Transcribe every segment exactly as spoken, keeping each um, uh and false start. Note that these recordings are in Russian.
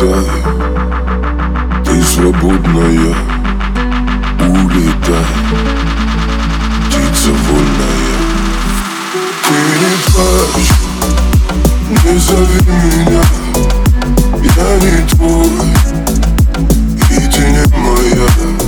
улетай, ты свободная, улетай, птица вольная. Ты не плачь, не зови меня, я не твой, и ты не моя.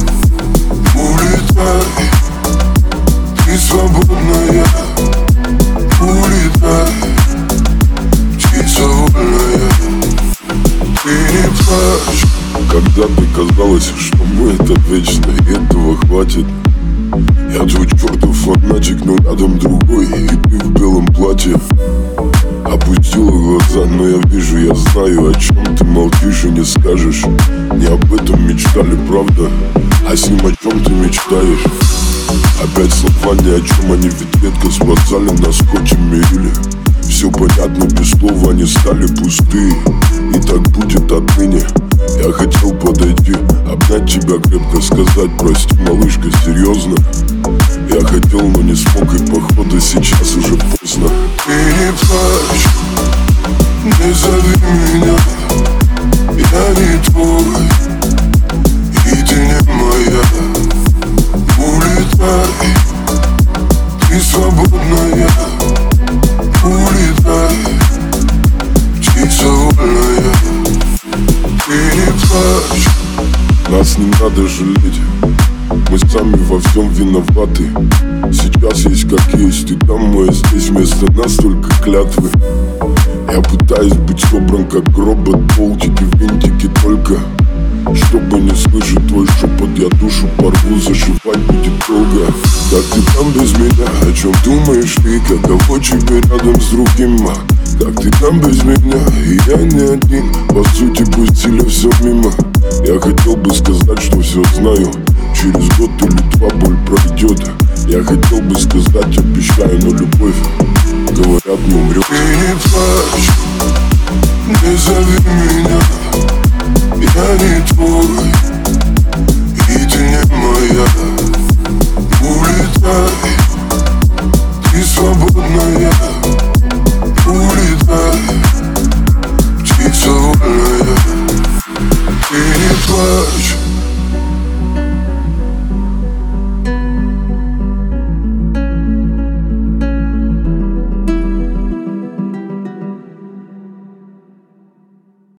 Улетай, ты свободная, улетай, птица вольная. Ты не плачь, когда ты казалось, что мы это вечно, и этого хватит. Я твой чертов фанатик, но рядом другой, и ты в белом платье. Опустила глаза, но я вижу, я знаю, о чем ты молчишь и не скажешь. Не об этом мечтали, правда? А с ним о чем ты мечтаешь? Опять слова ни о чем, они ведь редко с вокзале нас скотчем мерили. Все понятно, без слов они стали пустые, и так будет отныне. Я хотел подойти, обнять тебя крепко, сказать прости, малышка, серьезно. Я хотел, но не смог, и походу сейчас уже поздно. Ты не плачь, не зови меня, я не твой, и ты не моя. Улетай, ты свободная, улетай, птица вольная. Ты не плачь, нас не надо жалеть, мы сами во всем виноваты. Сейчас есть как есть, ты там, мы здесь, вместо нас только клятвы. Я пытаюсь быть собран как робот, болтики, винтики только. Чтобы не слышать твой шепот, я душу порву, зашивать будет долго. Как ты там без меня, о чем думаешь ты, каково тебе рядом с другим? Как ты там без меня, и я не один, по сути пустили все мимо. Я хотел бы сказать, что все знаю, через год или два боль пройдет. Я хотел бы сказать, обещаю, но любовь, говорят, не умрет. Ты не плачь, не зови меня, я не твой,